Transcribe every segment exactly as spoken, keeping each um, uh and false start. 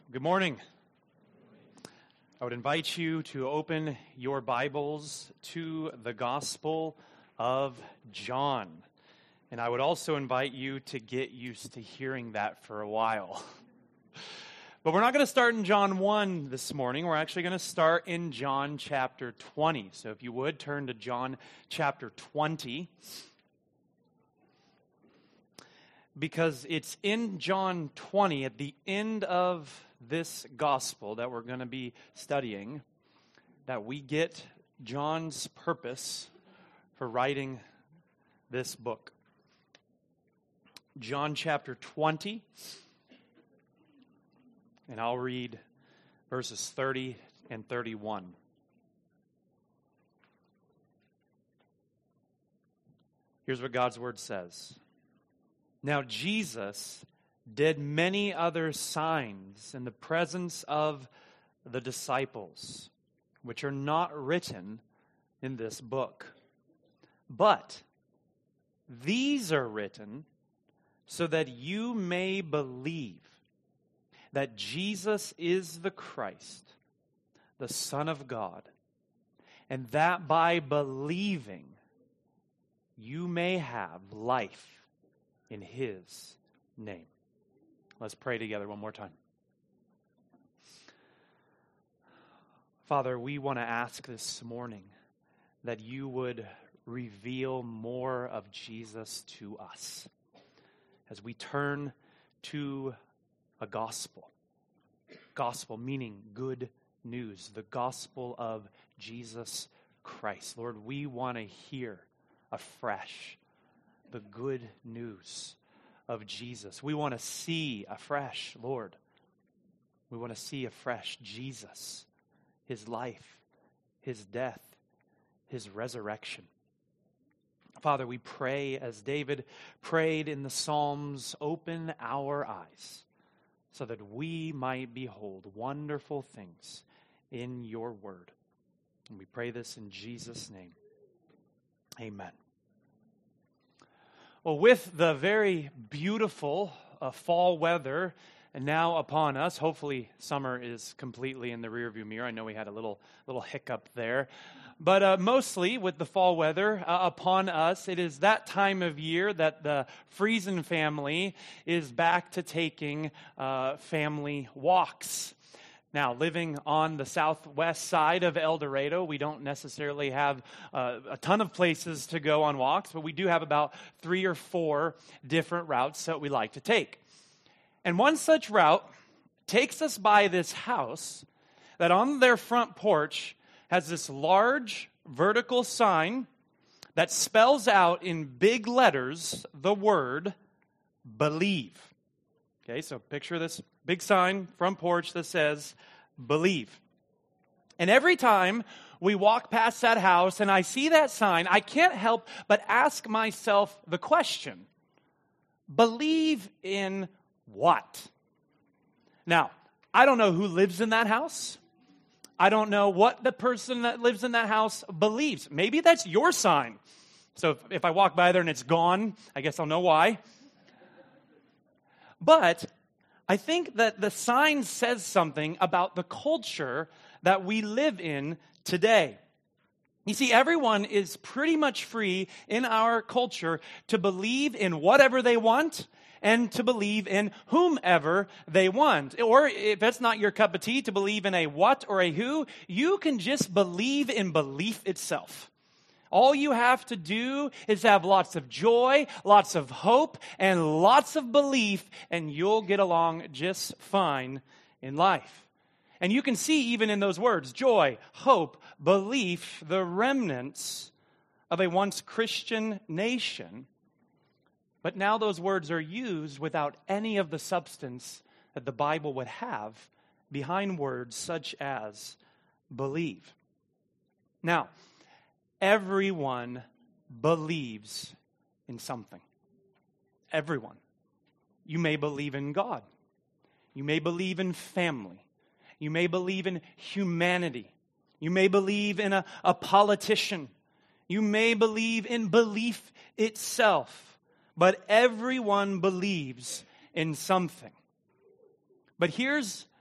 Good morning. I would invite you to open your Bibles to the Gospel of John. And I would also invite you to get used to hearing that for a while. But we're not going to start in John one this morning. We're actually going to start in John chapter twenty. So if you would, turn to John chapter twenty. Because it's in John twenty, at the end of this gospel that we're going to be studying, that we get John's purpose for writing this book. John chapter twenty, and I'll read verses thirty and thirty-one. Here's what God's word says. Now Jesus did many other signs in the presence of the disciples, which are not written in this book. But these are written so that you may believe that Jesus is the Christ, the Son of God, and that by believing you may have life in His name. Let's pray together one more time. Father, we want to ask this morning that you would reveal more of Jesus to us as we turn to a gospel. Gospel meaning good news, the gospel of Jesus Christ. Lord, we want to hear afresh the good news of Jesus. We want to see afresh, Lord. We want to see afresh Jesus, His life, His death, His resurrection. Father, we pray as David prayed in the Psalms, open our eyes so that we might behold wonderful things in your word. And we pray this in Jesus' name. Amen. Well, with the very beautiful uh, fall weather now upon us, hopefully summer is completely in the rearview mirror. I know we had a little little hiccup there. But uh, mostly with the fall weather uh, upon us, it is that time of year that the Friesen family is back to taking uh, family walks. Now, living on the southwest side of El Dorado, we don't necessarily have uh, a ton of places to go on walks, but we do have about three or four different routes that we like to take. And one such route takes us by this house that on their front porch has this large vertical sign that spells out in big letters the word believe. Okay, so picture this big sign, front porch that says, believe. And every time we walk past that house and I see that sign, I can't help but ask myself the question, believe in what? Now, I don't know who lives in that house. I don't know what the person that lives in that house believes. Maybe that's your sign. So if, if I walk by there and it's gone, I guess I'll know why. But I think that the sign says something about the culture that we live in today. You see, everyone is pretty much free in our culture to believe in whatever they want and to believe in whomever they want. Or if that's not your cup of tea, to believe in a what or a who, you can just believe in belief itself. All you have to do is have lots of joy, lots of hope, and lots of belief, and you'll get along just fine in life. And you can see even in those words, joy, hope, belief, the remnants of a once Christian nation. But now those words are used without any of the substance that the Bible would have behind words such as believe. Now, everyone believes in something. Everyone. You may believe in God. You may believe in family. You may believe in humanity. You may believe in a, a politician. You may believe in belief itself. But everyone believes in something. But here's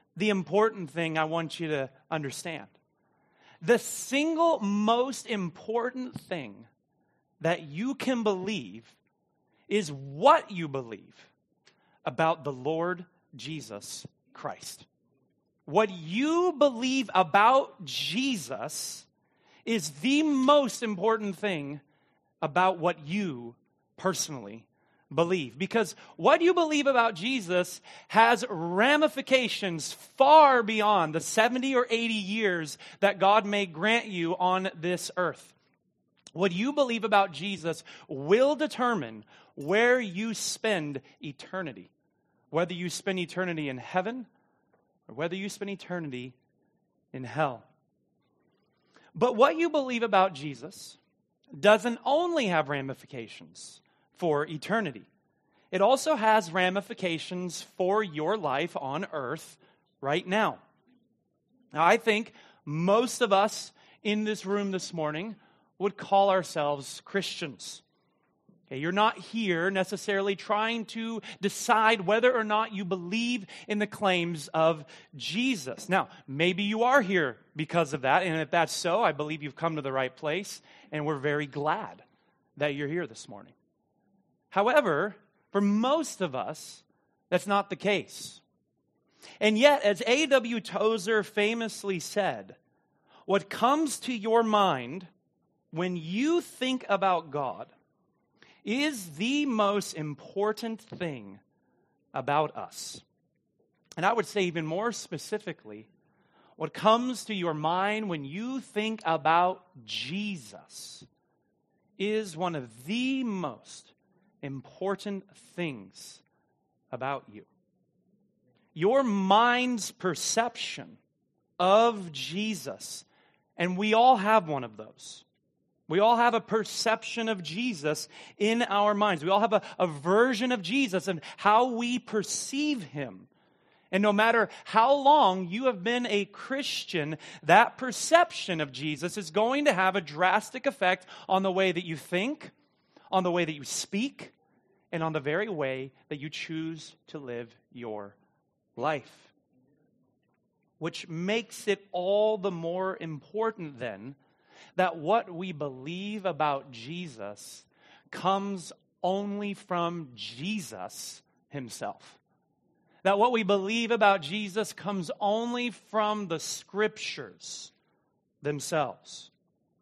the important thing I want you to understand. The single most important thing that you can believe is what you believe about the Lord Jesus Christ. What you believe about Jesus is the most important thing about what you personally believe. Because what you believe about Jesus has ramifications far beyond the seventy or eighty years that God may grant you on this earth. What you believe about Jesus will determine where you spend eternity. Whether you spend eternity in heaven or whether you spend eternity in hell. But what you believe about Jesus doesn't only have ramifications for eternity. It also has ramifications for your life on earth right now. Now, I think most of us in this room this morning would call ourselves Christians. Okay, you're not here necessarily trying to decide whether or not you believe in the claims of Jesus. Now, maybe you are here because of that, and if that's so, I believe you've come to the right place, and we're very glad that you're here this morning. However, for most of us, that's not the case. And yet, as A W Tozer famously said, what comes to your mind when you think about God is the most important thing about us. And I would say even more specifically, what comes to your mind when you think about Jesus is one of the most important things about you. Your mind's perception of Jesus, and we all have one of those. We all have a perception of Jesus in our minds. We all have a, a version of Jesus and how we perceive him. And no matter how long you have been a Christian, that perception of Jesus is going to have a drastic effect on the way that you think, on the way that you speak, and on the very way that you choose to live your life. Which makes it all the more important then that what we believe about Jesus comes only from Jesus himself. That what we believe about Jesus comes only from the Scriptures themselves.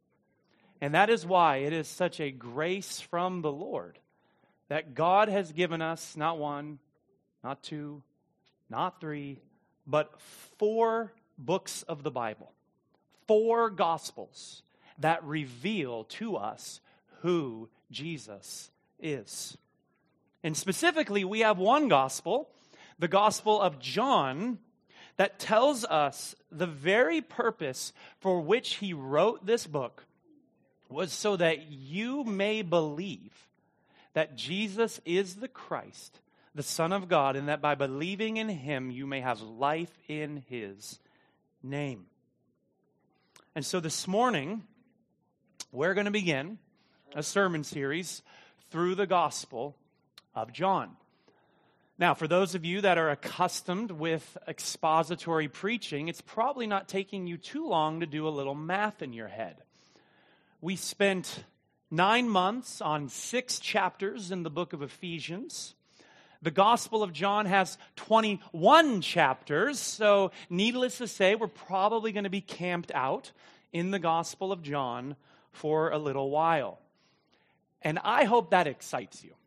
And that is why it is such a grace from the Lord that God has given us not one, not two, not three, but four books of the Bible. Four Gospels that reveal to us who Jesus is. And specifically, we have one gospel, the Gospel of John, that tells us the very purpose for which he wrote this book was so that you may believe that Jesus is the Christ, the Son of God, and that by believing in him, you may have life in his name. And so this morning, we're going to begin a sermon series through the Gospel of John. Now, for those of you that are accustomed with expository preaching, it's probably not taking you too long to do a little math in your head. We spent nine months on six chapters in the book of Ephesians. The Gospel of John has twenty-one chapters, so needless to say, we're probably going to be camped out in the Gospel of John for a little while. And I hope that excites you.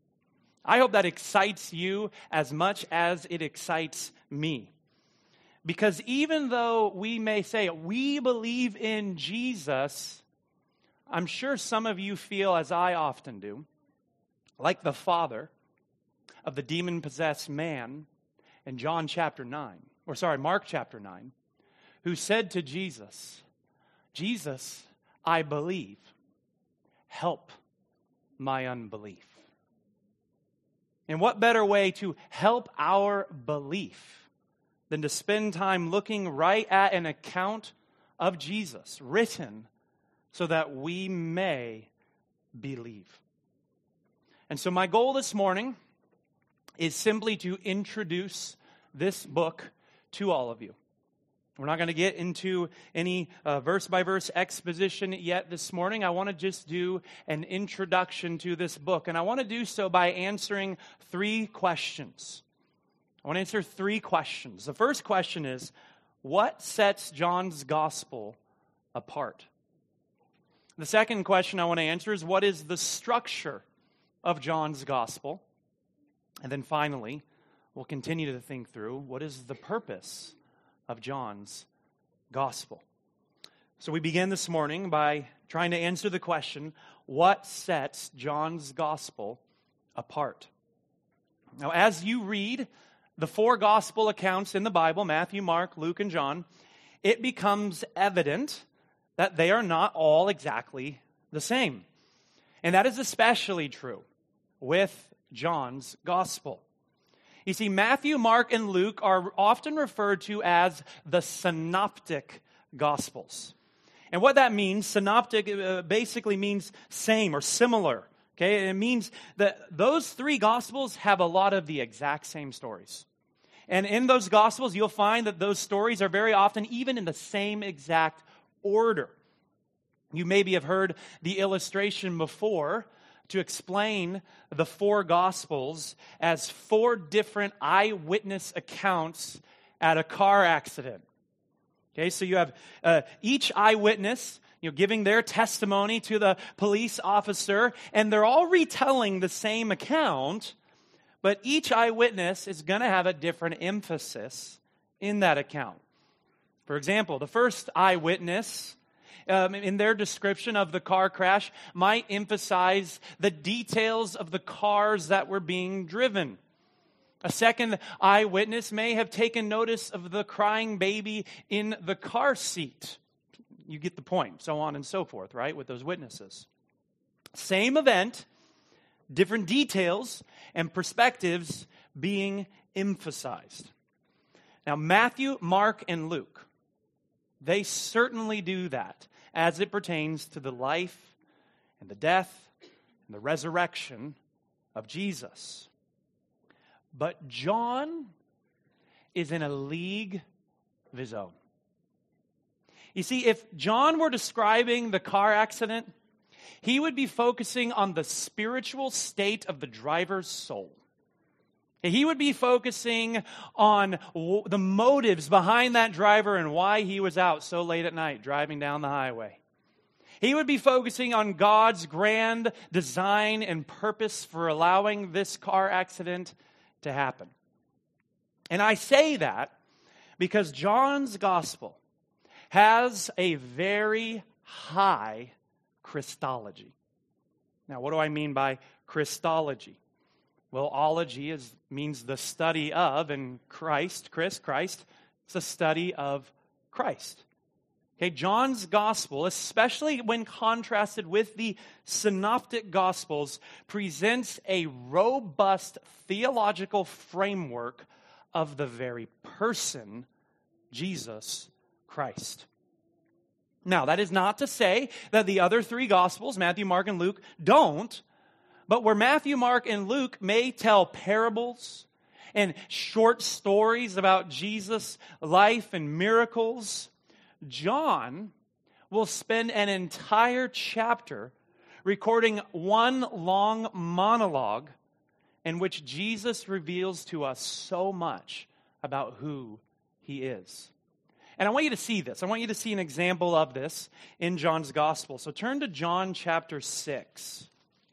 I hope that excites you as much as it excites me. Because even though we may say we believe in Jesus, I'm sure some of you feel, as I often do, like the father of the demon-possessed man in John chapter nine, or sorry, Mark chapter nine, who said to Jesus, Jesus, I believe, help my unbelief. And what better way to help our belief than to spend time looking right at an account of Jesus written so that we may believe. And so my goal this morning is simply to introduce this book to all of you. We're not going to get into any uh, verse-by-verse exposition yet this morning. I want to just do an introduction to this book, and I want to do so by answering three questions. I want to answer three questions. The first question is, what sets John's gospel apart? The second question I want to answer is, what is the structure of John's gospel? And then finally, we'll continue to think through, what is the purpose of John's gospel? So we begin this morning by trying to answer the question, what sets John's gospel apart? Now, as you read the four gospel accounts in the Bible, Matthew, Mark, Luke, and John, it becomes evident that they are not all exactly the same. And that is especially true with John's gospel. You see, Matthew, Mark, and Luke are often referred to as the synoptic gospels. And what that means, synoptic uh, basically means same or similar. Okay, it means that those three gospels have a lot of the exact same stories. And in those gospels, you'll find that those stories are very often even in the same exact order. You maybe have heard the illustration before to explain the four Gospels as four different eyewitness accounts at a car accident. Okay, so you have uh, each eyewitness, you know, giving their testimony to the police officer, and they're all retelling the same account, but each eyewitness is going to have a different emphasis in that account. For example, the first eyewitness, Um, in their description of the car crash, might emphasize the details of the cars that were being driven. A second eyewitness may have taken notice of the crying baby in the car seat. You get the point, so on and so forth, right, with those witnesses. Same event, different details and perspectives being emphasized. Now, Matthew, Mark, and Luke, they certainly do that as it pertains to the life and the death and the resurrection of Jesus. But John is in a league of his own. You see, if John were describing the car accident, he would be focusing on the spiritual state of the driver's soul. He would be focusing on the motives behind that driver and why he was out so late at night driving down the highway. He would be focusing on God's grand design and purpose for allowing this car accident to happen. And I say that because John's gospel has a very high Christology. Now, what do I mean by Christology? Well, ology is, means the study of, and Christ, Chris, Christ, it's a study of Christ. Okay, John's gospel, especially when contrasted with the synoptic gospels, presents a robust theological framework of the very person, Jesus Christ. Now, that is not to say that the other three gospels, Matthew, Mark, and Luke, don't. But where Matthew, Mark, and Luke may tell parables and short stories about Jesus' life and miracles, John will spend an entire chapter recording one long monologue in which Jesus reveals to us so much about who he is. And I want you to see this. I want you to see an example of this in John's gospel. So turn to John chapter six.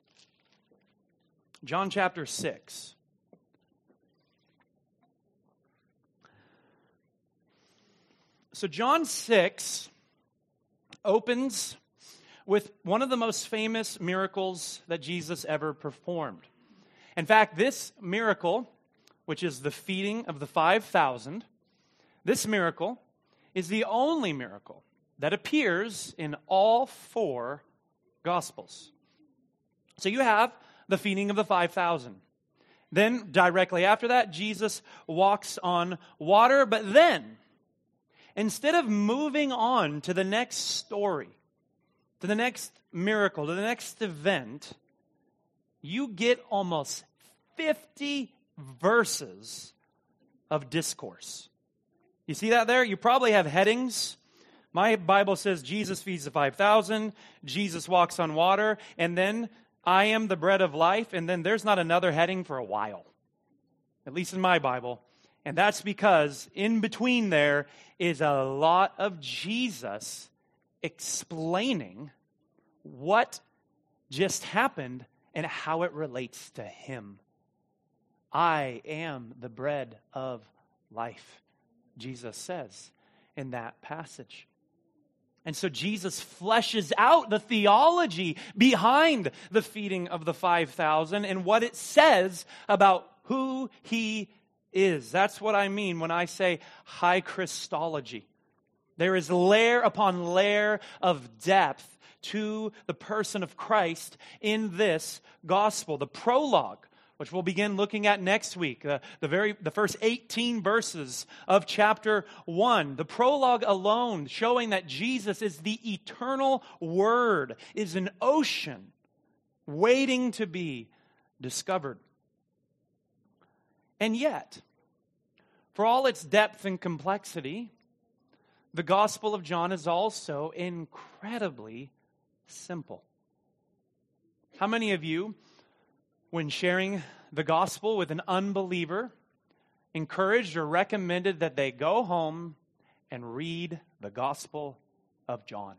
John chapter six. So John six opens with one of the most famous miracles that Jesus ever performed. In fact, this miracle, which is the feeding of the five thousand, this miracle is the only miracle that appears in all four Gospels. So you have the feeding of the five thousand. Then, directly after that, Jesus walks on water. But then, instead of moving on to the next story, to the next miracle, to the next event, you get almost fifty verses of discourse. You see that there? You probably have headings. My Bible says Jesus feeds the five thousand, Jesus walks on water, and then I am the bread of life, and then there's not another heading for a while, at least in my Bible. And that's because in between there is a lot of Jesus explaining what just happened and how it relates to him. I am the bread of life, Jesus says in that passage. And so Jesus fleshes out the theology behind the feeding of the five thousand and what it says about who he is. That's what I mean when I say high Christology. There is layer upon layer of depth to the person of Christ in this gospel. The prologue, which we'll begin looking at next week, uh, the very the first eighteen verses of chapter one. The prologue alone, showing that Jesus is the eternal Word, is an ocean waiting to be discovered. And yet, for all its depth and complexity, the Gospel of John is also incredibly simple. How many of you, when sharing the gospel with an unbeliever, encouraged or recommended that they go home and read the Gospel of John?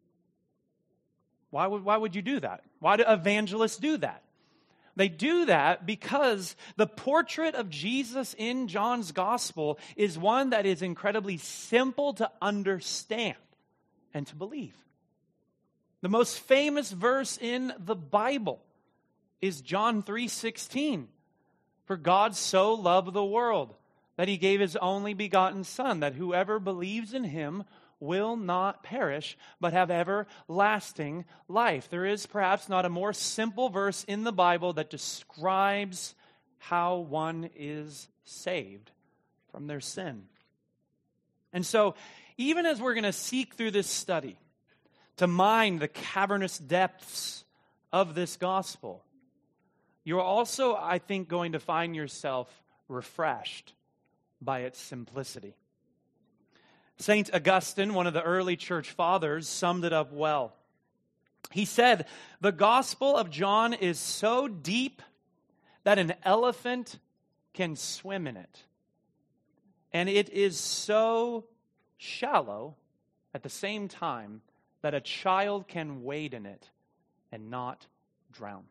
Why would, why would you do that? Why do evangelists do that? They do that because the portrait of Jesus in John's gospel is one that is incredibly simple to understand and to believe. The most famous verse in the Bible is John three sixteen. For God so loved the world that he gave his only begotten Son, that whoever believes in him will not perish, but have everlasting life. There is perhaps not a more simple verse in the Bible that describes how one is saved from their sin. And so, even as we're going to seek through this study to mine the cavernous depths of this gospel, you're also, I think, going to find yourself refreshed by its simplicity. Saint Augustine, one of the early church fathers, summed it up well. He said, "The Gospel of John is so deep that an elephant can swim in it. And it is so shallow at the same time that a child can wade in it and not drown."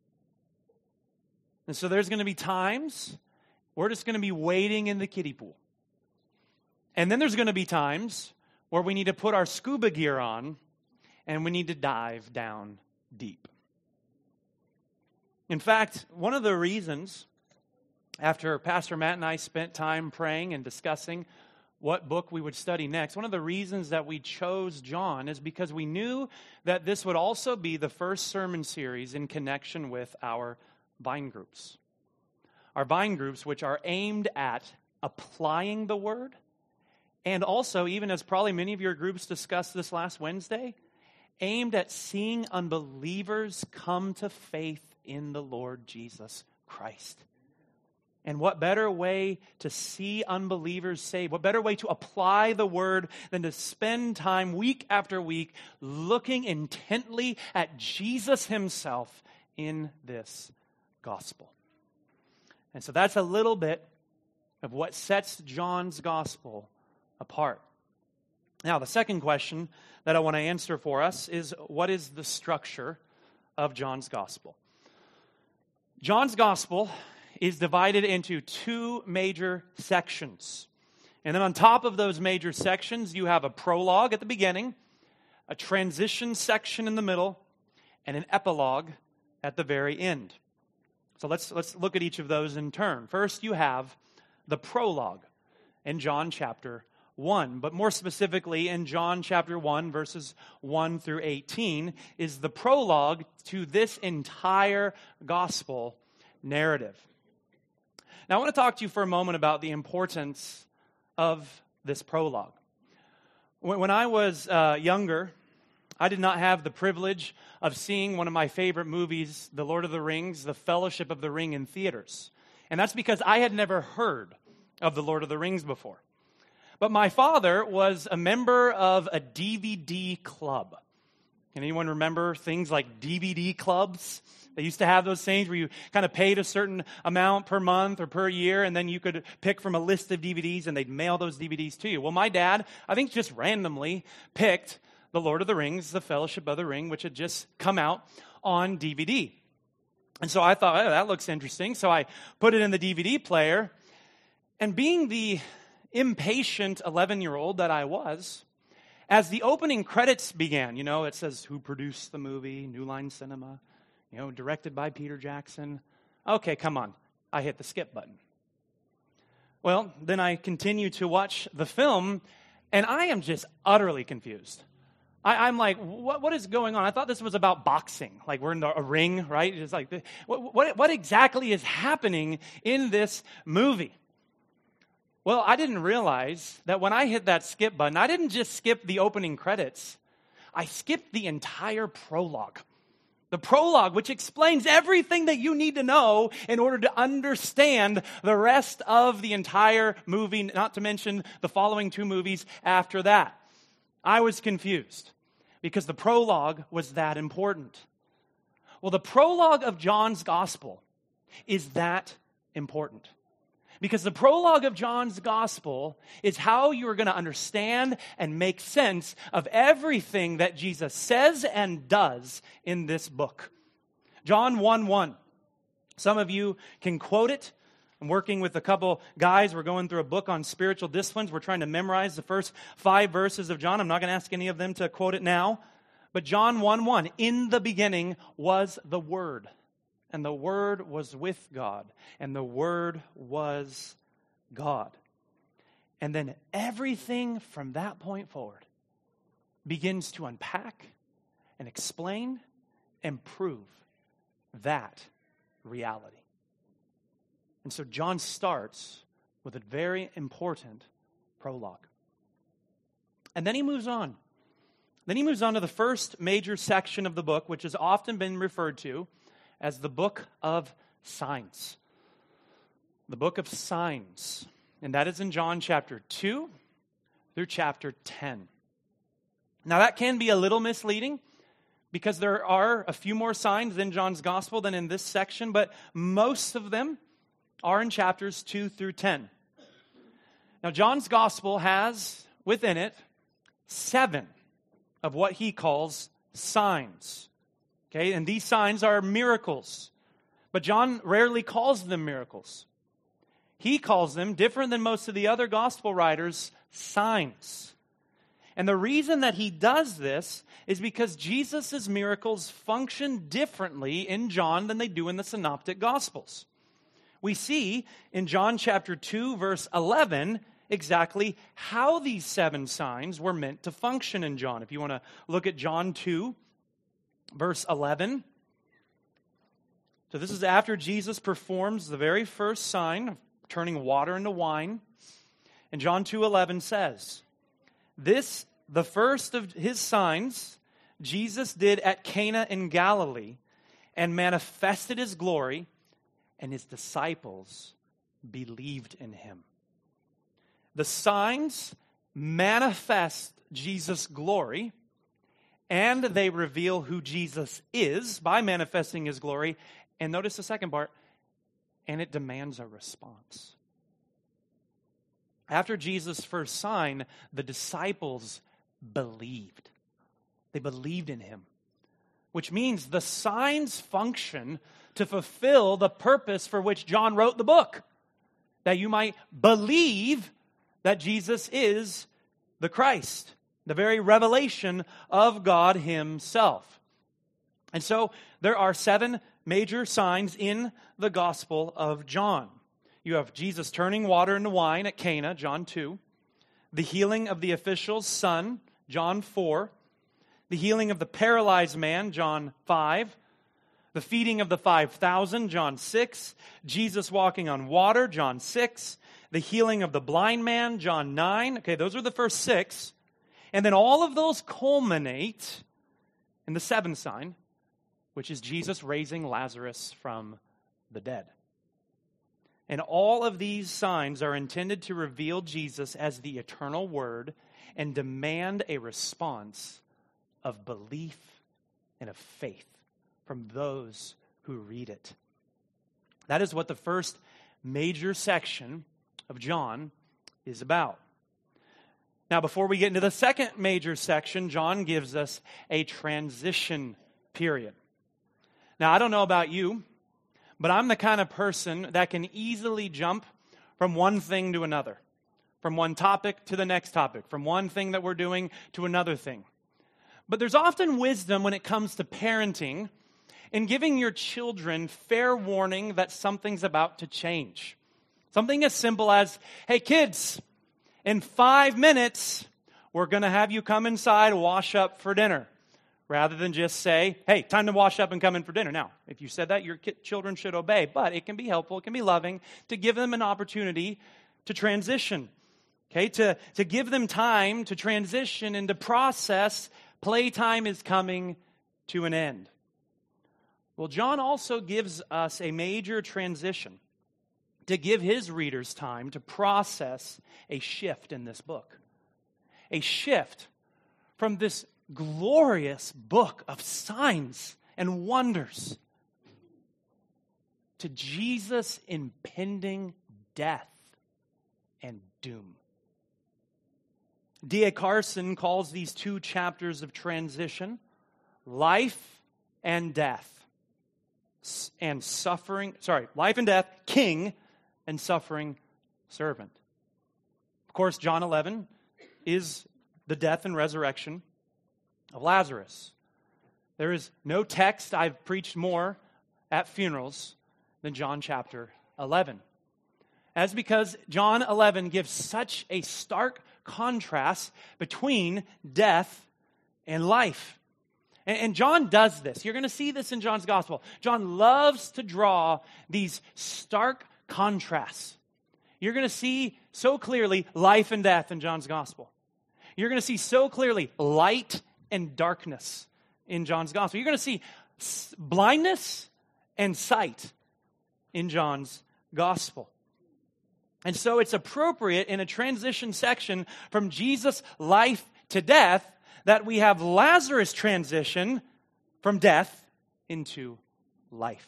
And so there's going to be times we're just going to be wading in the kiddie pool. And then there's going to be times where we need to put our scuba gear on and we need to dive down deep. In fact, one of the reasons, after Pastor Matt and I spent time praying and discussing what book we would study next, one of the reasons that we chose John is because we knew that this would also be the first sermon series in connection with our Vine groups. Our Vine groups, which are aimed at applying the Word, and also, even as probably many of your groups discussed this last Wednesday, aimed at seeing unbelievers come to faith in the Lord Jesus Christ. And what better way to see unbelievers saved, what better way to apply the Word than to spend time week after week looking intently at Jesus himself in this gospel. And so that's a little bit of what sets John's gospel apart. Now, the second question that I want to answer for us is, what is the structure of John's gospel? John's gospel is divided into two major sections. And then on top of those major sections, you have a prologue at the beginning, a transition section in the middle, and an epilogue at the very end. So let's, let's look at each of those in turn. First, you have the prologue in John chapter one. But more specifically, in John chapter one, verses one through eighteen, is the prologue to this entire gospel narrative. Now, I want to talk to you for a moment about the importance of this prologue. When I was uh, younger, I did not have the privilege of seeing one of my favorite movies, The Lord of the Rings, The Fellowship of the Ring, in theaters. And that's because I had never heard of The Lord of the Rings before. But my father was a member of a D V D club. Can anyone remember things like D V D clubs? They used to have those things where you kind of paid a certain amount per month or per year, and then you could pick from a list of D V Ds, and they'd mail those D V Ds to you. Well, my dad, I think, just randomly picked The Lord of the Rings, The Fellowship of the Ring, which had just come out on D V D. And so I thought, oh, that looks interesting. So I put it in the D V D player, and being the impatient eleven-year-old that I was, as the opening credits began, you know, it says who produced the movie, New Line Cinema, you know, directed by Peter Jackson. Okay, come on. I hit the skip button. Well, then I continue to watch the film, and I am just utterly confused. I, I'm like, what, what is going on? I thought this was about boxing. Like we're in the, a ring, right? It's like, the, what, what, what exactly is happening in this movie? Well, I didn't realize that when I hit that skip button, I didn't just skip the opening credits. I skipped the entire prologue. The prologue, which explains everything that you need to know in order to understand the rest of the entire movie, not to mention the following two movies after that. I was confused because the prologue was that important. Well, the prologue of John's gospel is that important. Because the prologue of John's gospel is how you are going to understand and make sense of everything that Jesus says and does in this book. John one one. Some of you can quote it. I'm working with a couple guys. We're going through a book on spiritual disciplines. We're trying to memorize the first five verses of John. I'm not going to ask any of them to quote it now. But John one one, in the beginning was the Word. And the Word was with God. And the Word was God. And then everything from that point forward begins to unpack and explain and prove that reality. And so John starts with a very important prologue. And then he moves on. Then he moves on to the first major section of the book, which has often been referred to as the book of signs. The book of signs. And that is in John chapter two through chapter ten. Now that can be a little misleading because there are a few more signs in John's gospel than in this section, but most of them are in chapters two through ten. Now John's gospel has within it seven of what he calls signs. Okay, and these signs are miracles. But John rarely calls them miracles. He calls them, different than most of the other gospel writers, signs. And the reason that he does this is because Jesus' miracles function differently in John than they do in the synoptic gospels. We see in John chapter two, verse eleven, exactly how these seven signs were meant to function in John. If you want to look at John two, verse eleven. So this is after Jesus performs the very first sign of turning water into wine. And John two eleven says, "This, the first of his signs, Jesus did at Cana in Galilee and manifested his glory, and his disciples believed in him." The signs manifest Jesus' glory, and they reveal who Jesus is by manifesting his glory. And notice the second part, and it demands a response. After Jesus' first sign, the disciples believed. They believed in him, which means the signs function to fulfill the purpose for which John wrote the book, that you might believe that Jesus is the Christ, the very revelation of God himself. And so there are seven major signs in the Gospel of John. You have Jesus turning water into wine at Cana, John two. The healing of the official's son, John four. The healing of the paralyzed man, John five. The feeding of the five thousand, John six. Jesus walking on water, John six. The healing of the blind man, John nine. Okay, those are the first six. And then all of those culminate in the seventh sign, which is Jesus raising Lazarus from the dead. And all of these signs are intended to reveal Jesus as the eternal Word and demand a response of belief and of faith from those who read it. That is what the first major section of John is about. Now, before we get into the second major section, John gives us a transition period. Now, I don't know about you, but I'm the kind of person that can easily jump from one thing to another, from one topic to the next topic, from one thing that we're doing to another thing. But there's often wisdom when it comes to parenting in giving your children fair warning that something's about to change. Something as simple as, hey kids, in five minutes, we're going to have you come inside, wash up for dinner. Rather than just say, hey, time to wash up and come in for dinner. Now, if you said that, your children should obey. But it can be helpful, it can be loving to give them an opportunity to transition. Okay, to, to give them time to transition and to process playtime is coming to an end. Well, John also gives us a major transition to give his readers time to process a shift in this book. A shift from this glorious book of signs and wonders to Jesus' impending death and doom. D A Carson calls these two chapters of transition life and death. And suffering, sorry, life and death, king, and suffering servant. Of course, John eleven is the death and resurrection of Lazarus. There is no text I've preached more at funerals than John chapter eleven. That's because John eleven gives such a stark contrast between death and life. And John does this. You're going to see this in John's gospel. John loves to draw these stark contrasts. You're going to see so clearly life and death in John's gospel. You're going to see so clearly light and darkness in John's gospel. You're going to see blindness and sight in John's gospel. And so it's appropriate in a transition section from Jesus' life to death that we have Lazarus transition from death into life.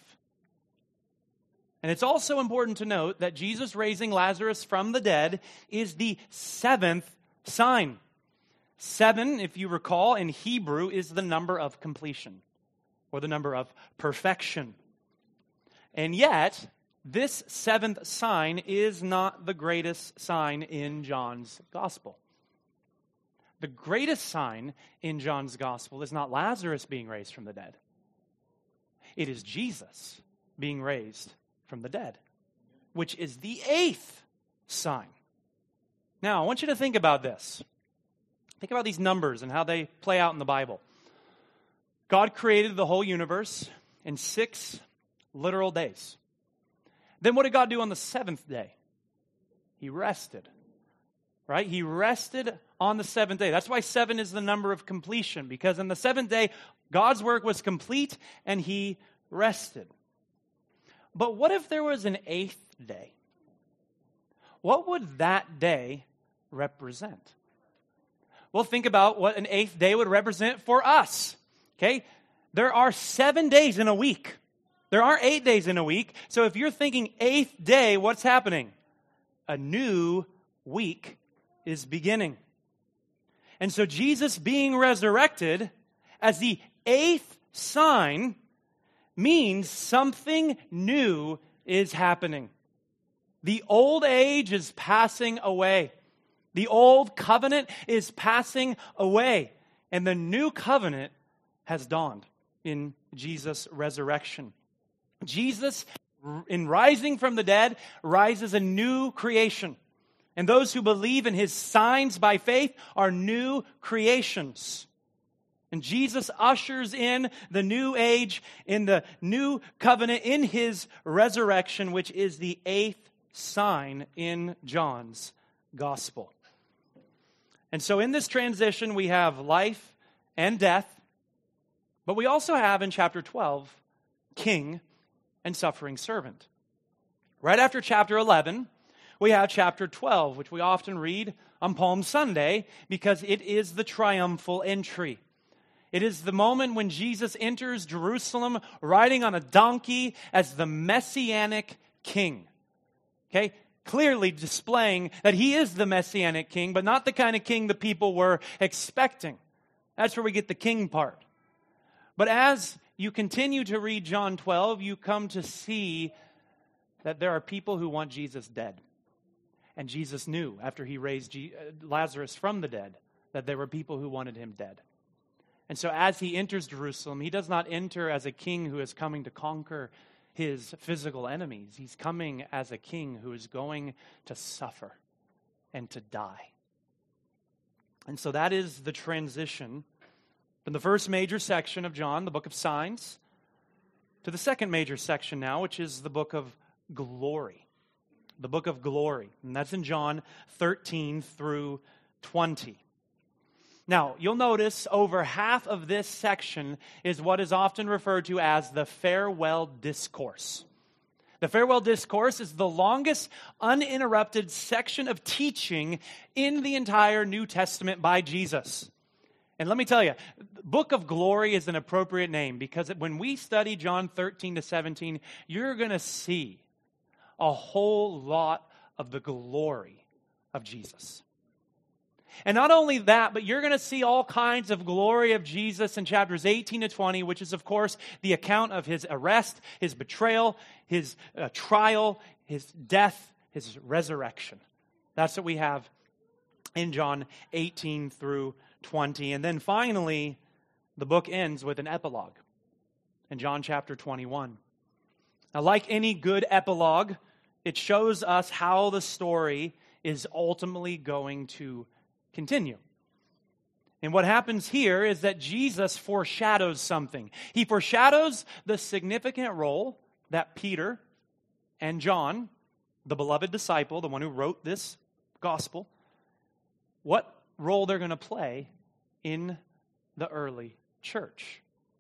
And it's also important to note that Jesus raising Lazarus from the dead is the seventh sign. Seven, if you recall, in Hebrew is the number of completion or the number of perfection. And yet, this seventh sign is not the greatest sign in John's gospel. The greatest sign in John's gospel is not Lazarus being raised from the dead. It is Jesus being raised from the dead, which is the eighth sign. Now, I want you to think about this. Think about these numbers and how they play out in the Bible. God created the whole universe in six literal days. Then what did God do on the seventh day? He rested. Right? He rested on the seventh day. That's why seven is the number of completion, because on the seventh day, God's work was complete and he rested. But what if there was an eighth day? What would that day represent? Well, think about what an eighth day would represent for us. Okay? There are seven days in a week. There are eight days in a week. So if you're thinking eighth day, what's happening? A new week is beginning. And so Jesus being resurrected as the eighth sign means something new is happening. The old age is passing away. The old covenant is passing away. And the new covenant has dawned in Jesus' resurrection. Jesus, in rising from the dead, rises a new creation. And those who believe in his signs by faith are new creations. And Jesus ushers in the new age, in the new covenant, in his resurrection, which is the eighth sign in John's gospel. And so in this transition, we have life and death, but we also have in chapter twelve, king and suffering servant. Right after chapter eleven, we have chapter twelve, which we often read on Palm Sunday because it is the triumphal entry. It is the moment when Jesus enters Jerusalem riding on a donkey as the messianic king. Okay? Clearly displaying that he is the messianic king, but not the kind of king the people were expecting. That's where we get the king part. But as you continue to read John twelve, you come to see that there are people who want Jesus dead. And Jesus knew after he raised Lazarus from the dead that there were people who wanted him dead. And so as he enters Jerusalem, he does not enter as a king who is coming to conquer his physical enemies. He's coming as a king who is going to suffer and to die. And so that is the transition from the first major section of John, the book of signs, to the second major section now, which is the book of glory. The book of glory. And that's in John thirteen through twenty. Now, you'll notice over half of this section is what is often referred to as the farewell discourse. The farewell discourse is the longest uninterrupted section of teaching in the entire New Testament by Jesus. And let me tell you, Book of Glory is an appropriate name because when we study John thirteen to seventeen, you're going to see a whole lot of the glory of Jesus. And not only that, but you're going to see all kinds of glory of Jesus in chapters eighteen to twenty, which is, of course, the account of his arrest, his betrayal, his uh, trial, his death, his resurrection. That's what we have in John eighteen through twenty. And then finally, the book ends with an epilogue in John chapter twenty-one. Now, like any good epilogue, it shows us how the story is ultimately going to continue. And what happens here is that Jesus foreshadows something. He foreshadows the significant role that Peter and John, the beloved disciple, the one who wrote this gospel, what role they're going to play in the early church.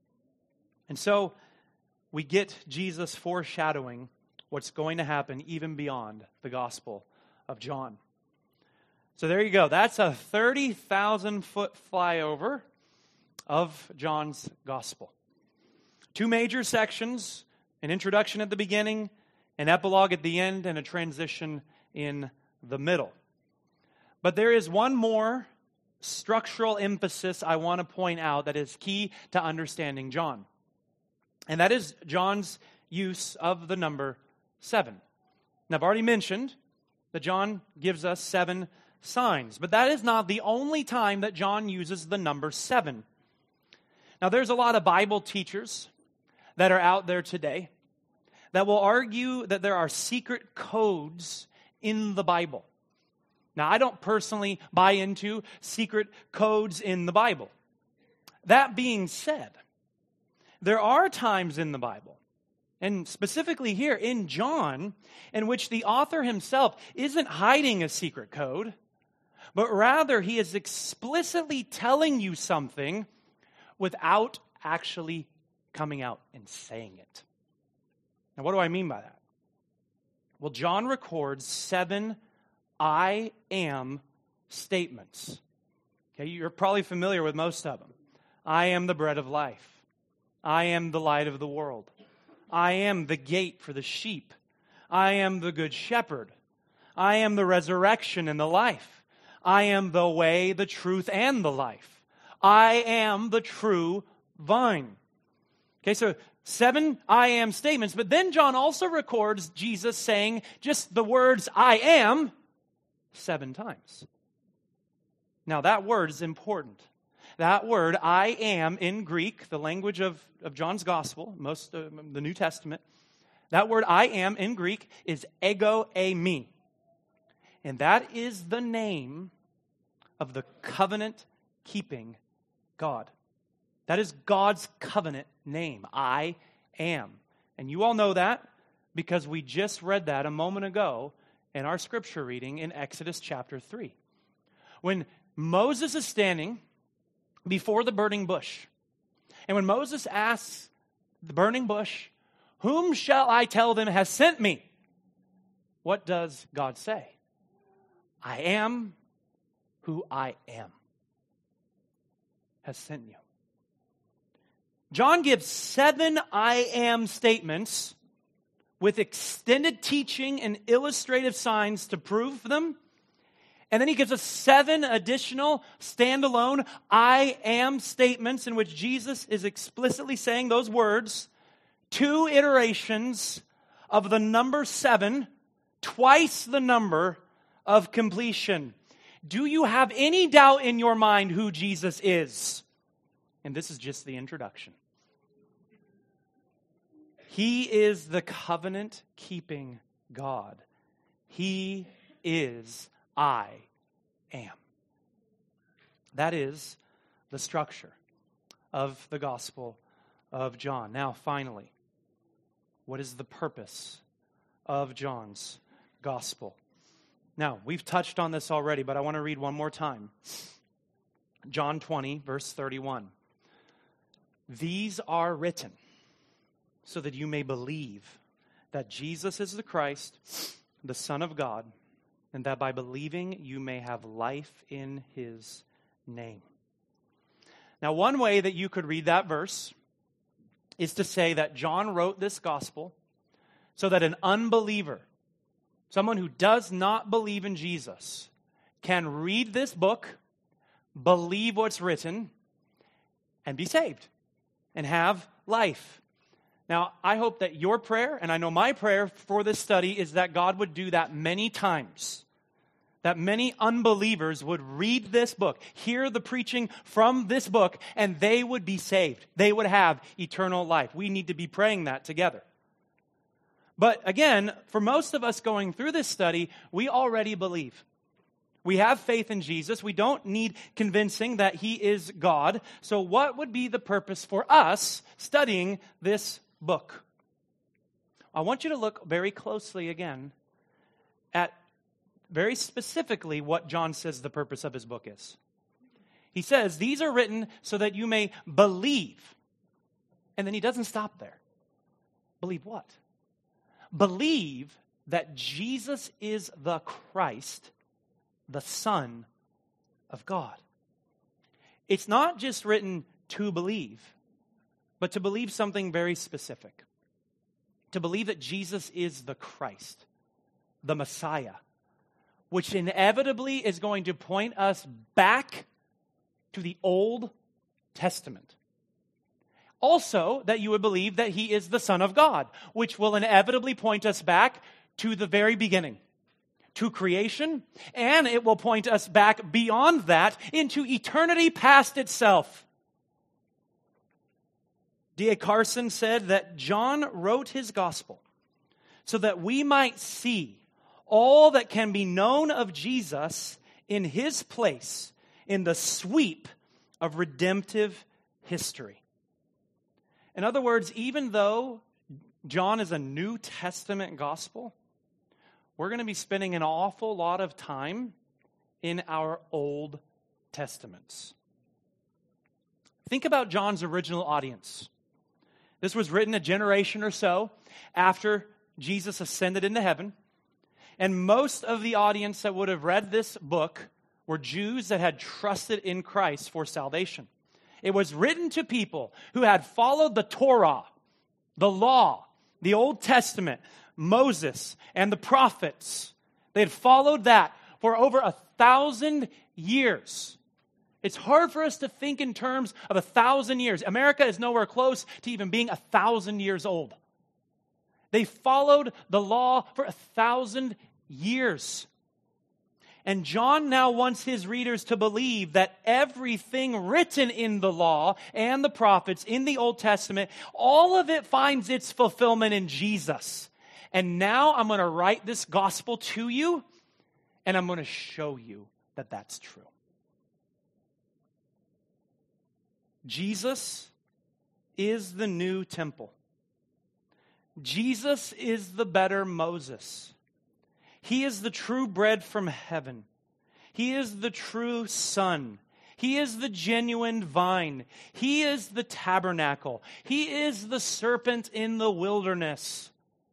And so we get Jesus foreshadowing what's going to happen even beyond the Gospel of John. So there you go. That's a thirty thousand foot flyover of John's Gospel. Two major sections, an introduction at the beginning, an epilogue at the end, and a transition in the middle. But there is one more structural emphasis I want to point out that is key to understanding John. And that is John's use of the number seven. Now, I've already mentioned that John gives us seven signs, but that is not the only time that John uses the number seven. Now, there's a lot of Bible teachers that are out there today that will argue that there are secret codes in the Bible. Now, I don't personally buy into secret codes in the Bible. That being said, there are times in the Bible, and specifically here in John, in which the author himself isn't hiding a secret code, but rather he is explicitly telling you something without actually coming out and saying it. Now, what do I mean by that? Well, John records seven I am statements. Okay, you're probably familiar with most of them. I am the bread of life. I am the light of the world. I am the gate for the sheep. I am the good shepherd. I am the resurrection and the life. I am the way, the truth, and the life. I am the true vine. Okay, so seven I am statements, but then John also records Jesus saying just the words I am seven times. Now that word is important. That word, I am, in Greek, the language of, of John's Gospel, most of the New Testament, that word I am in Greek is ego eimi. And that is the name of the covenant-keeping God. That is God's covenant name, I am. And you all know that because we just read that a moment ago in our scripture reading in Exodus chapter three. When Moses is standing before the burning bush, and when Moses asks the burning bush, whom shall I tell them has sent me? what does God say? I am who I am has sent you. John gives seven I am statements with extended teaching and illustrative signs to prove them. And then he gives us seven additional standalone I am statements in which Jesus is explicitly saying those words, two iterations of the number seven, twice the number of completion. Do you have any doubt in your mind who Jesus is? And this is just the introduction. He is the covenant-keeping God. He is I am. That is the structure of the Gospel of John. Now, finally, what is the purpose of John's Gospel? Now, we've touched on this already, but I want to read one more time. John twenty, verse thirty-one. These are written so that you may believe that Jesus is the Christ, the Son of God, and that by believing you may have life in his name. Now, one way that you could read that verse is to say that John wrote this gospel so that an unbeliever, someone who does not believe in Jesus, can read this book, believe what's written, and be saved and have life. Now, I hope that your prayer, and I know my prayer for this study, is that God would do that many times. That many unbelievers would read this book, hear the preaching from this book, and they would be saved. They would have eternal life. We need to be praying that together. But again, for most of us going through this study, we already believe. We have faith in Jesus. We don't need convincing that he is God. So what would be the purpose for us studying this book? I want you to look very closely again at very specifically what John says the purpose of his book is. He says, these are written so that you may believe. And then he doesn't stop there. Believe what? Believe that Jesus is the Christ, the Son of God. It's not just written to believe, but to believe something very specific. To believe that Jesus is the Christ, the Messiah, which inevitably is going to point us back to the Old Testament. Also, that you would believe that he is the Son of God, which will inevitably point us back to the very beginning, to creation, and it will point us back beyond that into eternity past itself. D A Carson said that John wrote his gospel so that we might see all that can be known of Jesus in his place in the sweep of redemptive history. In other words, even though John is a New Testament gospel, we're going to be spending an awful lot of time in our Old Testaments. Think about John's original audience. This was written a generation or so after Jesus ascended into heaven. And most of the audience that would have read this book were Jews that had trusted in Christ for salvation. It was written to people who had followed the Torah, the law, the Old Testament, Moses, and the prophets. They had followed that for over a thousand years. It's hard for us to think in terms of a thousand years. America is nowhere close to even being a thousand years old. They followed the law for a thousand years. And John now wants his readers to believe that everything written in the law and the prophets in the Old Testament, all of it finds its fulfillment in Jesus. And now I'm going to write this gospel to you, and I'm going to show you that that's true. Jesus is the new temple. Jesus is the better Moses. He is the true bread from heaven. He is the true Son. He is the genuine vine. He is the tabernacle. He is the serpent in the wilderness.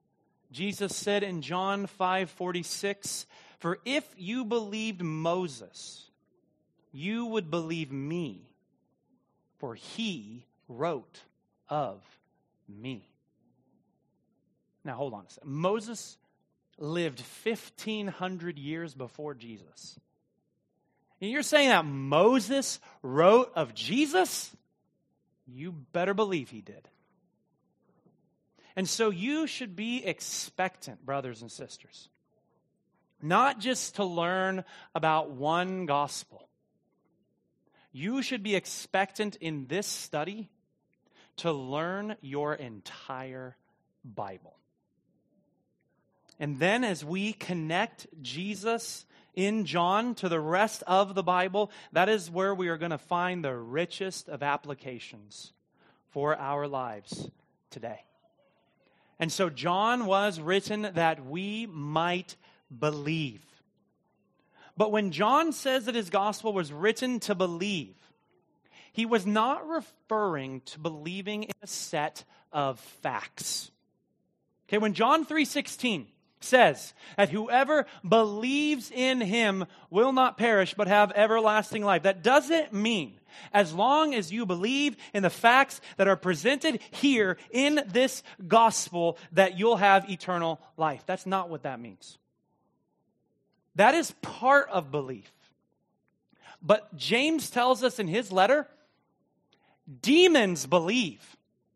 Jesus said in John five forty-six, "For if you believed Moses, you would believe me, for he wrote of me." Now hold on a second. Moses lived fifteen hundred years before Jesus. And you're saying that Moses wrote of Jesus? You better believe he did. And so you should be expectant, brothers and sisters, not just to learn about one gospel. You should be expectant in this study to learn your entire Bible. And then as we connect Jesus in John to the rest of the Bible, that is where we are going to find the richest of applications for our lives today. And so John was written that we might believe. But when John says that his gospel was written to believe, he was not referring to believing in a set of facts. Okay, when John three sixteen says that whoever believes in him will not perish but have everlasting life, that doesn't mean as long as you believe in the facts that are presented here in this gospel that you'll have eternal life. That's not what that means. That is part of belief. But James tells us in his letter, demons believe.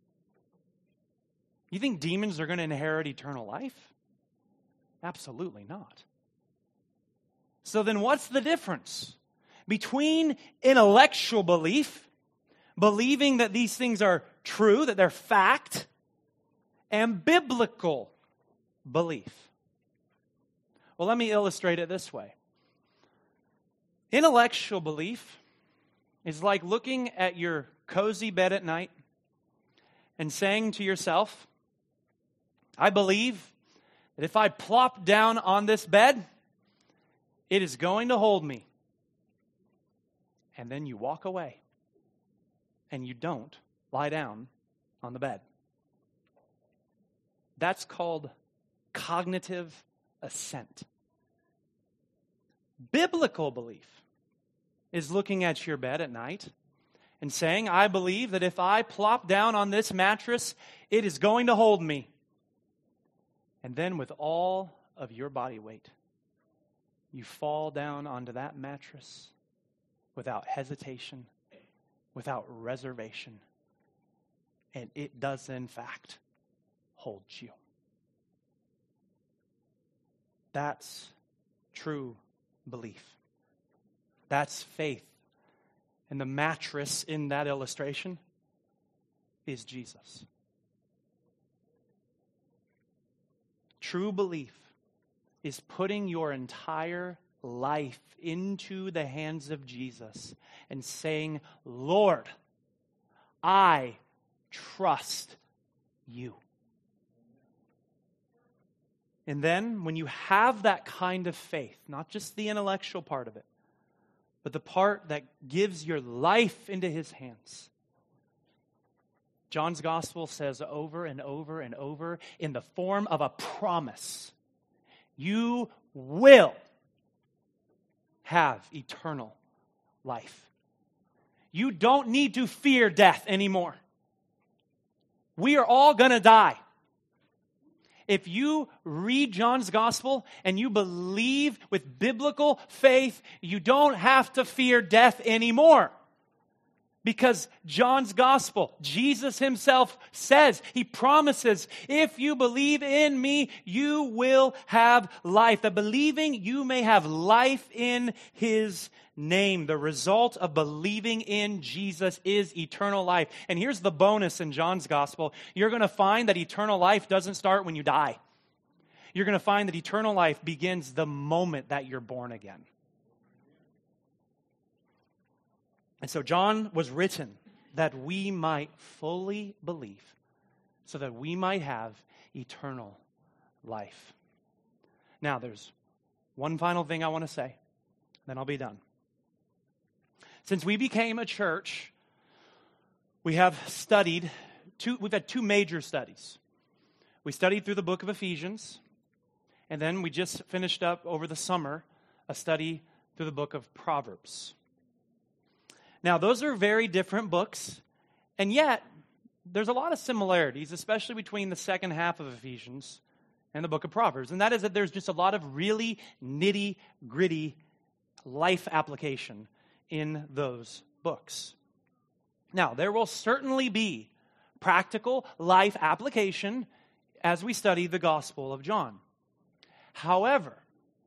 You think demons are going to inherit eternal life? Absolutely not. So then what's the difference between intellectual belief, believing that these things are true, that they're fact, and biblical belief? Well, let me illustrate it this way. Intellectual belief is like looking at your cozy bed at night and saying to yourself, I believe that if I plop down on this bed, it is going to hold me. And then you walk away and you don't lie down on the bed. That's called cognitive assent. Biblical belief is looking at your bed at night and saying, I believe that if I plop down on this mattress, it is going to hold me. And then with all of your body weight, you fall down onto that mattress without hesitation, without reservation. And it does, in fact, hold you. That's true belief. That's faith. And the mattress in that illustration is Jesus. True belief is putting your entire life into the hands of Jesus and saying, Lord, I trust you. And then when you have that kind of faith, not just the intellectual part of it, but the part that gives your life into his hands, John's gospel says over and over and over in the form of a promise, you will have eternal life. You don't need to fear death anymore. We are all going to die. If you read John's gospel and you believe with biblical faith, you don't have to fear death anymore. Because John's gospel, Jesus himself says, he promises, if you believe in me, you will have life. That believing you may have life in his name. The result of believing in Jesus is eternal life. And here's the bonus in John's gospel. You're going to find that eternal life doesn't start when you die. You're going to find that eternal life begins the moment that you're born again. And so John was written that we might fully believe, so that we might have eternal life. Now, there's one final thing I want to say, then I'll be done. Since we became a church, we have studied two, we've had two major studies. We studied through the book of Ephesians, and then we just finished up over the summer a study through the book of Proverbs. Now, those are very different books, and yet there's a lot of similarities, especially between the second half of Ephesians and the book of Proverbs, and that is that there's just a lot of really nitty-gritty life application in those books. Now, there will certainly be practical life application as we study the Gospel of John. However,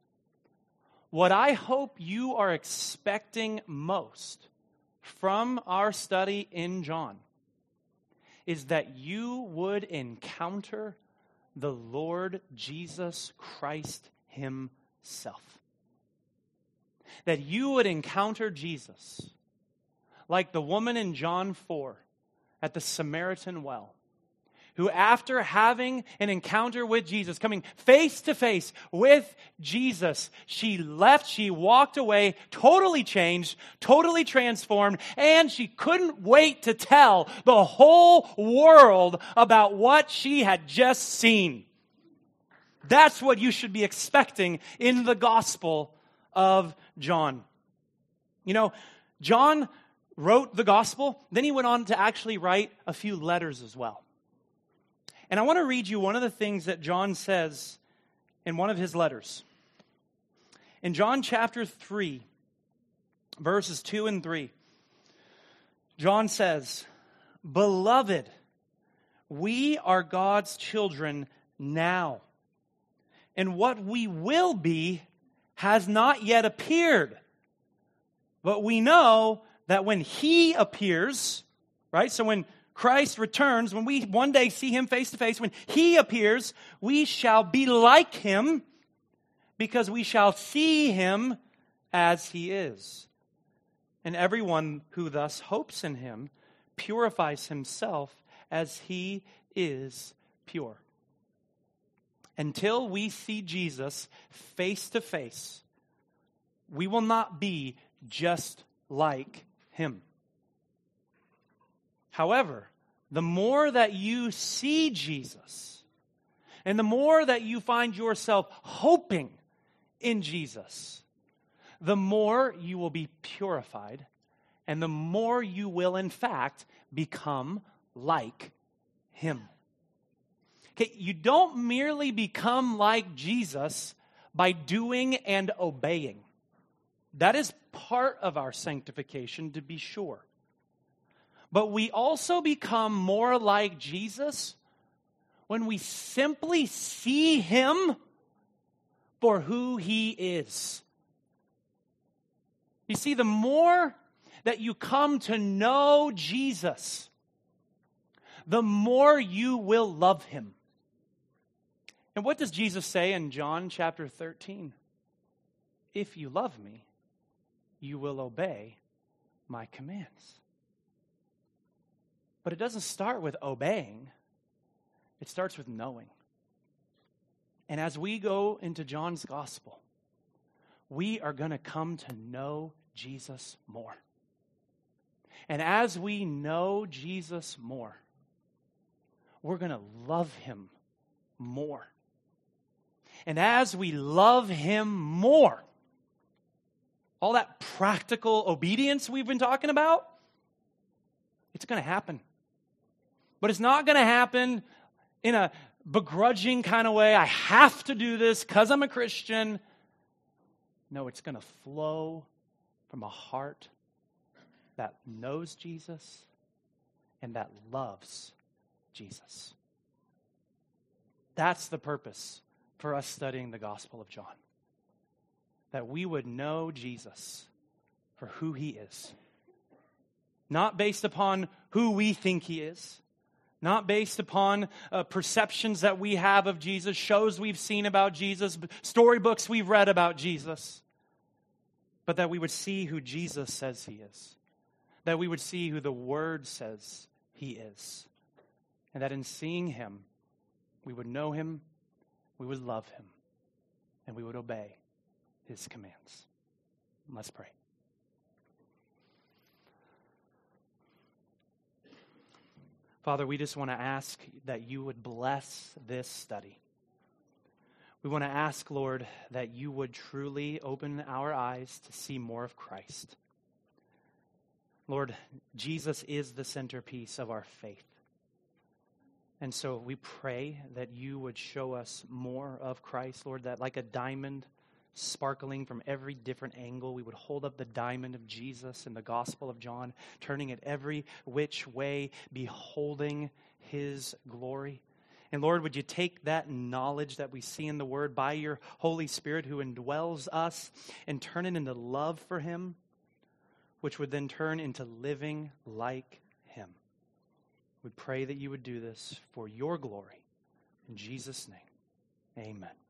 what I hope you are expecting most from our study in John is that you would encounter the Lord Jesus Christ himself. That you would encounter Jesus like the woman in John four at the Samaritan well, who after having an encounter with Jesus, coming face to face with Jesus, she left, she walked away, totally changed, totally transformed, and she couldn't wait to tell the whole world about what she had just seen. That's what you should be expecting in the Gospel of John. You know, John wrote the Gospel, then he went on to actually write a few letters as well. And I want to read you one of the things that John says in one of his letters. In John chapter three, verses two and three, John says, "Beloved, we are God's children now, and what we will be has not yet appeared. But we know that when He appears," right? So when Christ returns, when we one day see Him face to face, when He appears, we shall be like Him because we shall see Him as He is. And everyone who thus hopes in Him purifies himself as He is pure. Until we see Jesus face to face, we will not be just like Him. However, the more that you see Jesus, and the more that you find yourself hoping in Jesus, the more you will be purified, and the more you will, in fact, become like Him. Okay, you don't merely become like Jesus by doing and obeying. That is part of our sanctification, to be sure. But we also become more like Jesus when we simply see Him for who He is. You see, the more that you come to know Jesus, the more you will love Him. And what does Jesus say in John chapter thirteen? If you love me, you will obey my commands. But it doesn't start with obeying. It starts with knowing. And as we go into John's gospel, we are going to come to know Jesus more. And as we know Jesus more, we're going to love Him more. And as we love Him more, all that practical obedience we've been talking about, it's going to happen. But it's not going to happen in a begrudging kind of way. I have to do this because I'm a Christian. No, it's going to flow from a heart that knows Jesus and that loves Jesus. That's the purpose for us studying the Gospel of John. That we would know Jesus for who He is. Not based upon who we think He is. Not based upon uh, perceptions that we have of Jesus, shows we've seen about Jesus, storybooks we've read about Jesus. But that we would see who Jesus says He is. That we would see who the Word says He is. And that in seeing Him, we would know Him, we would love Him, and we would obey His commands. Let's pray. Father, we just want to ask that you would bless this study. We want to ask, Lord, that you would truly open our eyes to see more of Christ. Lord, Jesus is the centerpiece of our faith. And so we pray that you would show us more of Christ, Lord, that like a diamond sparkling from every different angle, we would hold up the diamond of Jesus in the Gospel of John, turning it every which way, beholding his glory. And Lord, would you take that knowledge that we see in the Word by your Holy Spirit who indwells us and turn it into love for him, which would then turn into living like him. We pray that you would do this for your glory. In Jesus' name, amen.